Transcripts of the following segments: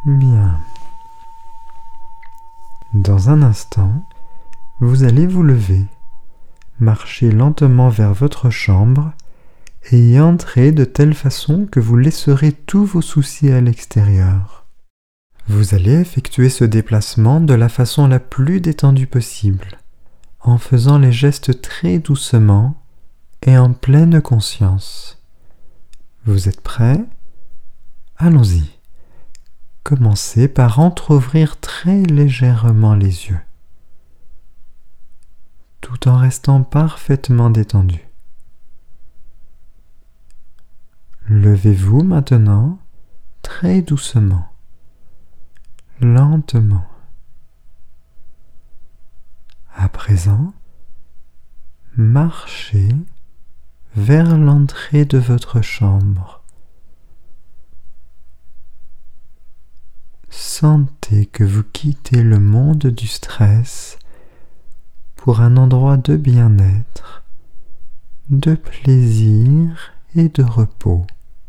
Bien. Dans un instant, vous allez vous lever, marcher lentement vers votre chambre et y entrer de telle façon que vous laisserez tous vos soucis à l'extérieur. Vous allez effectuer ce déplacement de la façon la plus détendue possible, en faisant les gestes très doucement et en pleine conscience. Vous êtes prêts? Allons-y. Commencez par entrouvrir très légèrement les yeux, tout en restant parfaitement détendu. Levez-vous maintenant très doucement, lentement. À présent, marchez vers l'entrée de votre chambre. Sentez que vous quittez le monde du stress pour un endroit de bien-être, de plaisir et de repos.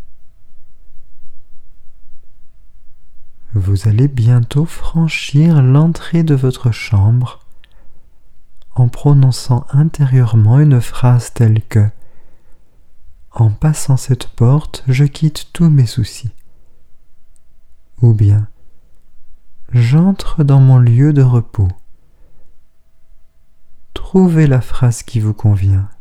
Vous allez bientôt franchir l'entrée de votre chambre en prononçant intérieurement une phrase telle que « En passant cette porte, je quitte tous mes soucis » ou bien « J'entre dans mon lieu de repos ». Trouvez la phrase qui vous convient.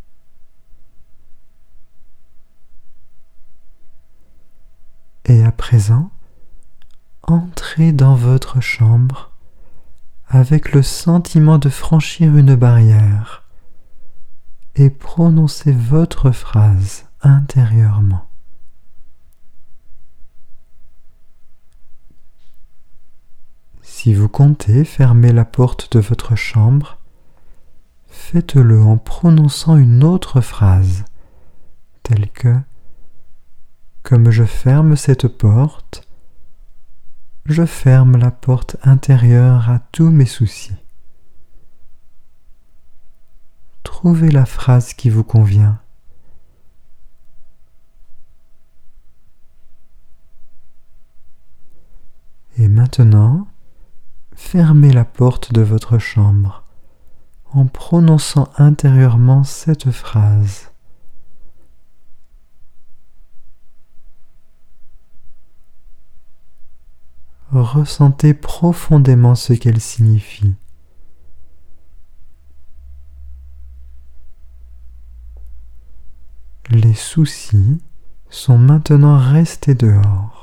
Et à présent, entrez dans votre chambre avec le sentiment de franchir une barrière et prononcez votre phrase intérieurement. Si vous comptez fermer la porte de votre chambre, faites-le en prononçant une autre phrase, telle que « Comme je ferme cette porte, je ferme la porte intérieure à tous mes soucis. » Trouvez la phrase qui vous convient. Et maintenant, fermez la porte de votre chambre en prononçant intérieurement cette phrase. Ressentez profondément ce qu'elle signifie. Les soucis sont maintenant restés dehors.